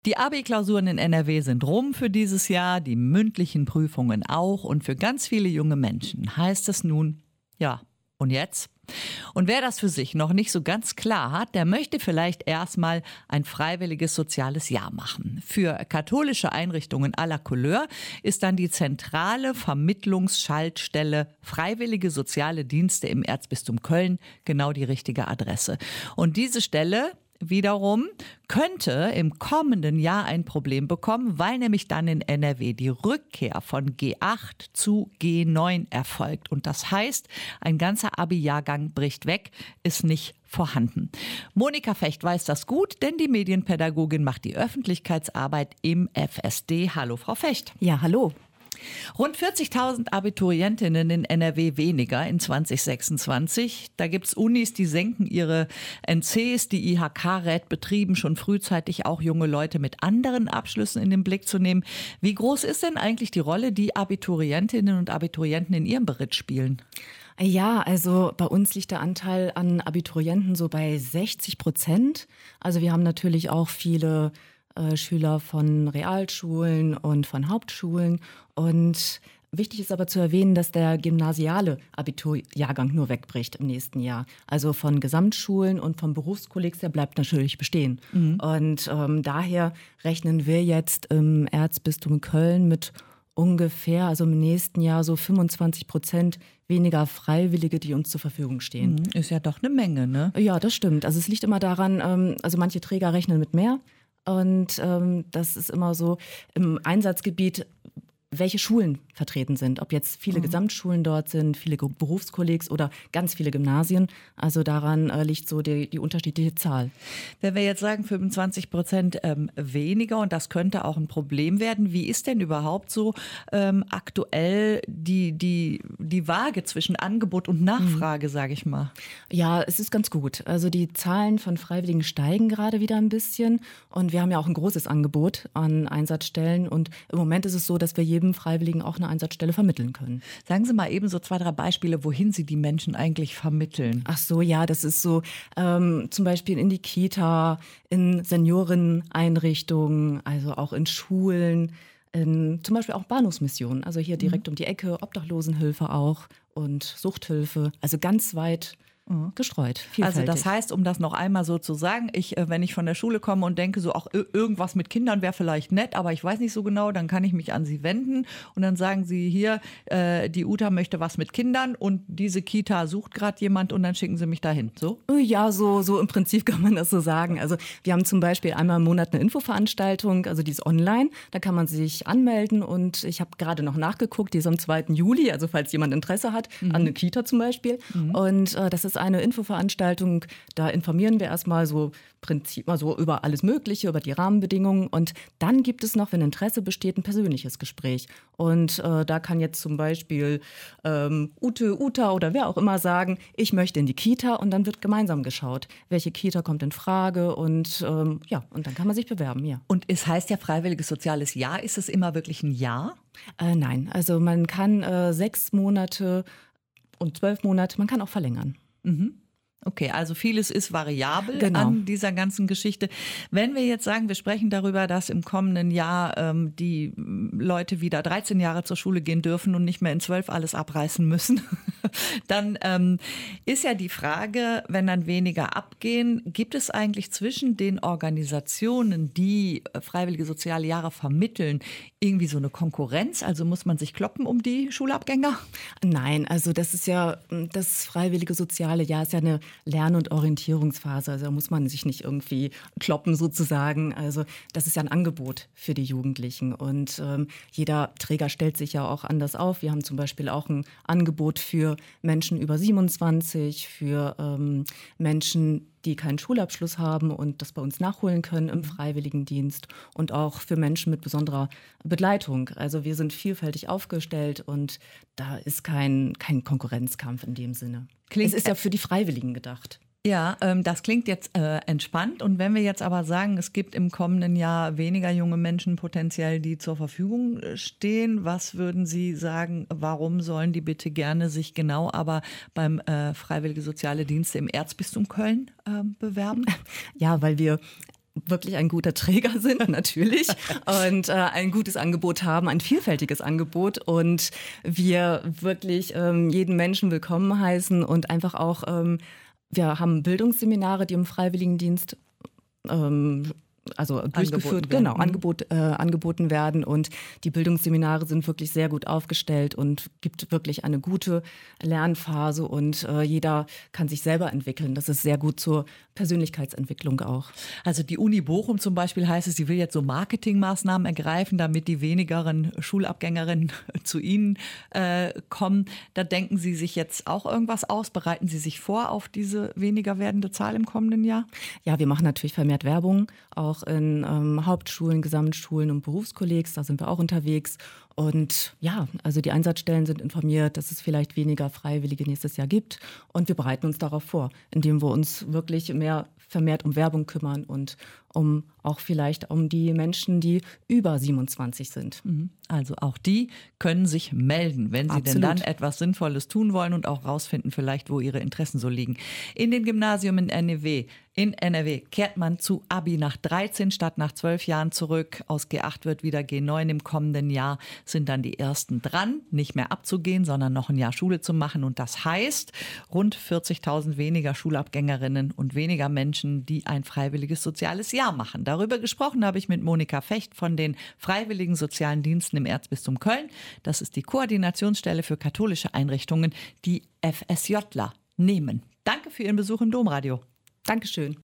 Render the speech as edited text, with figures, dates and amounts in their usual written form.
Die Abi-Klausuren in NRW sind rum für dieses Jahr, die mündlichen Prüfungen auch und für ganz viele junge Menschen heißt es nun, ja, und jetzt? Und wer das für sich noch nicht so ganz klar hat, der möchte vielleicht erstmal ein freiwilliges soziales Jahr machen. Für katholische Einrichtungen aller Couleur ist dann die zentrale Vermittlungsschaltstelle Freiwillige Soziale Dienste im Erzbistum Köln genau die richtige Adresse. Und diese Stelle wiederum könnte im kommenden Jahr ein Problem bekommen, weil nämlich dann in NRW die Rückkehr von G8 zu G9 erfolgt. Und das heißt, ein ganzer Abi-Jahrgang bricht weg, ist nicht vorhanden. Monika Fecht weiß das gut, denn die Medienpädagogin macht die Öffentlichkeitsarbeit im FSD. Hallo, Frau Fecht. Ja, hallo. Rund 40.000 Abiturientinnen in NRW weniger in 2026. Da gibt's Unis, die senken ihre NCs. Die IHK rät Betrieben schon frühzeitig auch junge Leute mit anderen Abschlüssen in den Blick zu nehmen. Wie groß ist denn eigentlich die Rolle, die Abiturientinnen und Abiturienten in ihrem Beritt spielen? Ja, also bei uns liegt der Anteil an Abiturienten so bei 60%. Also wir haben natürlich auch viele Schüler von Realschulen und von Hauptschulen. Und wichtig ist aber zu erwähnen, dass der gymnasiale Abiturjahrgang nur wegbricht im nächsten Jahr. Also von Gesamtschulen und vom Berufskollegs, der bleibt natürlich bestehen. Und daher rechnen wir jetzt im Erzbistum Köln mit ungefähr, also im nächsten Jahr so 25% weniger Freiwillige, die uns zur Verfügung stehen. Ist ja doch eine Menge, ne? Ja, das stimmt. Also es liegt immer daran, also manche Träger rechnen mit mehr. Und das ist immer so im Einsatzgebiet, welche Schulen vertreten sind. Ob jetzt viele Gesamtschulen dort sind, viele Berufskollegs oder ganz viele Gymnasien. Also daran liegt so die unterschiedliche Zahl. Wenn wir jetzt sagen 25% weniger und das könnte auch ein Problem werden, wie ist denn überhaupt so aktuell die Waage zwischen Angebot und Nachfrage, sage ich mal? Ja, es ist ganz gut. Also die Zahlen von Freiwilligen steigen gerade wieder ein bisschen. Und wir haben ja auch ein großes Angebot an Einsatzstellen. Und im Moment ist es so, dass wir jedem Freiwilligen auch eine Einsatzstelle vermitteln können. Sagen Sie mal eben so 2, 3 Beispiele, wohin Sie die Menschen eigentlich vermitteln. Ach so, ja, das ist so zum Beispiel in die Kita, in Senioreneinrichtungen, also auch in Schulen, zum Beispiel auch Bahnhofsmissionen, also hier direkt um die Ecke, Obdachlosenhilfe auch und Suchthilfe, also ganz weit gestreut, vielfältig. Also das heißt, um das noch einmal so zu sagen, wenn ich von der Schule komme und denke, so auch irgendwas mit Kindern wäre vielleicht nett, aber ich weiß nicht so genau, dann kann ich mich an Sie wenden und dann sagen Sie hier, die Uta möchte was mit Kindern und diese Kita sucht gerade jemand und dann schicken Sie mich dahin, so? Ja, so im Prinzip kann man das so sagen. Also wir haben zum Beispiel einmal im Monat eine Infoveranstaltung, also die ist online, da kann man sich anmelden und ich habe gerade noch nachgeguckt, die ist am 2. Juli, also falls jemand Interesse hat, an eine Kita zum Beispiel. Und das ist eine Infoveranstaltung, da informieren wir erstmal so Prinzip mal so über alles Mögliche, über die Rahmenbedingungen und dann gibt es noch, wenn Interesse besteht, ein persönliches Gespräch. Und da kann jetzt zum Beispiel Uta oder wer auch immer sagen, ich möchte in die Kita und dann wird gemeinsam geschaut, welche Kita kommt in Frage und und dann kann man sich bewerben, ja. Und es heißt ja freiwilliges soziales Jahr, ist es immer wirklich ein Jahr? Nein, also man kann 6 Monate und 12 Monate, man kann auch verlängern. Okay, also vieles ist variabel Genau. an dieser ganzen Geschichte. Wenn wir jetzt sagen, wir sprechen darüber, dass im kommenden Jahr die Leute wieder 13 Jahre zur Schule gehen dürfen und nicht mehr in 12 alles abreißen müssen, dann ist ja die Frage, wenn dann weniger abgehen, gibt es eigentlich zwischen den Organisationen, die freiwillige soziale Jahre vermitteln, irgendwie so eine Konkurrenz? Also muss man sich kloppen um die Schulabgänger? Nein, also das ist ja, das freiwillige soziale Jahr ist ja eine Lern- und Orientierungsphase. Also da muss man sich nicht irgendwie kloppen sozusagen. Also das ist ja ein Angebot für die Jugendlichen. Und jeder Träger stellt sich ja auch anders auf. Wir haben zum Beispiel auch ein Angebot für Menschen über 27, für Menschen, die keinen Schulabschluss haben und das bei uns nachholen können im Freiwilligendienst und auch für Menschen mit besonderer Begleitung. Also wir sind vielfältig aufgestellt und da ist kein Konkurrenzkampf in dem Sinne. Es ist ja für die Freiwilligen gedacht. Ja, das klingt jetzt entspannt. Und wenn wir jetzt aber sagen, es gibt im kommenden Jahr weniger junge Menschen potenziell, die zur Verfügung stehen, was würden Sie sagen, warum sollen die bitte gerne sich genau aber beim Freiwillige Soziale Dienste im Erzbistum Köln bewerben? Ja, weil wir wirklich ein guter Träger sind, natürlich, und ein gutes Angebot haben, ein vielfältiges Angebot und wir wirklich jeden Menschen willkommen heißen und einfach auch, wir haben Bildungsseminare, die im Freiwilligendienst durchgeführt, angeboten werden und die Bildungsseminare sind wirklich sehr gut aufgestellt und gibt wirklich eine gute Lernphase und jeder kann sich selber entwickeln. Das ist sehr gut zur Persönlichkeitsentwicklung auch. Also die Uni Bochum zum Beispiel heißt es, sie will jetzt so Marketingmaßnahmen ergreifen, damit die wenigeren Schulabgängerinnen zu Ihnen kommen. Da denken Sie sich jetzt auch irgendwas aus? Bereiten Sie sich vor auf diese weniger werdende Zahl im kommenden Jahr? Ja, wir machen natürlich vermehrt Werbung, auch in Hauptschulen, Gesamtschulen und Berufskollegs, da sind wir auch unterwegs. Und ja, also die Einsatzstellen sind informiert, dass es vielleicht weniger Freiwillige nächstes Jahr gibt. Und wir bereiten uns darauf vor, indem wir uns wirklich vermehrt um Werbung kümmern und vielleicht um die Menschen, die über 27 sind. Also auch die können sich melden, wenn sie denn dann etwas Sinnvolles tun wollen und auch rausfinden vielleicht, wo ihre Interessen so liegen. In den Gymnasien in NRW kehrt man zu Abi nach 13 statt nach 12 Jahren zurück. Aus G8 wird wieder G9 im kommenden Jahr. Sind dann die Ersten dran, nicht mehr abzugehen, sondern noch ein Jahr Schule zu machen. Und das heißt, rund 40.000 weniger Schulabgängerinnen und weniger Menschen, die ein freiwilliges soziales Jahr machen. Darüber gesprochen habe ich mit Monika Fecht von den Freiwilligen Sozialen Diensten im Erzbistum Köln. Das ist die Koordinationsstelle für katholische Einrichtungen, die FSJler nehmen. Danke für Ihren Besuch im Domradio. Dankeschön.